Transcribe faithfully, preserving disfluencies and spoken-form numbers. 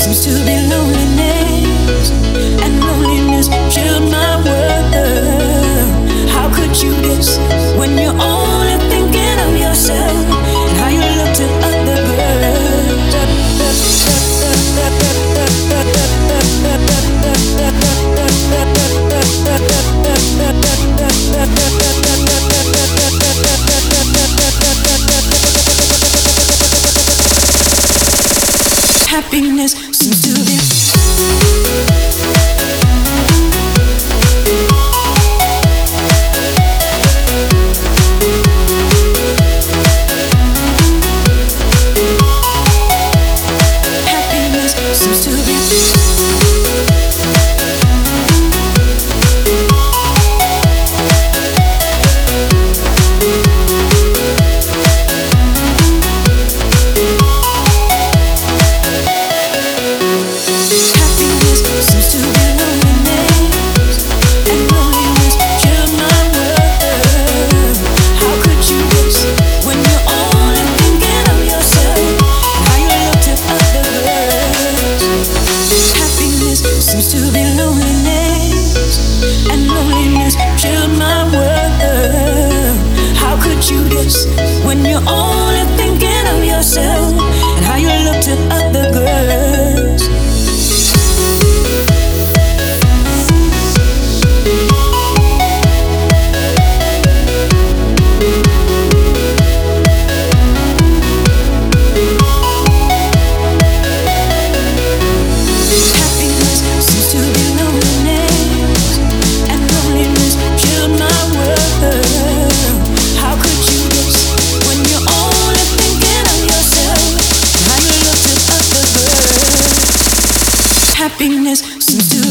seems to be loneliness, and loneliness killed my world. How could you guess when you're only thinking of yourself and how you look to other girls? Happiness seems to be happiness seems to be seems to be loneliness, and loneliness killed my world. How could you guess when you're only thinking of yourself and how you look to other girls? Happiness seems to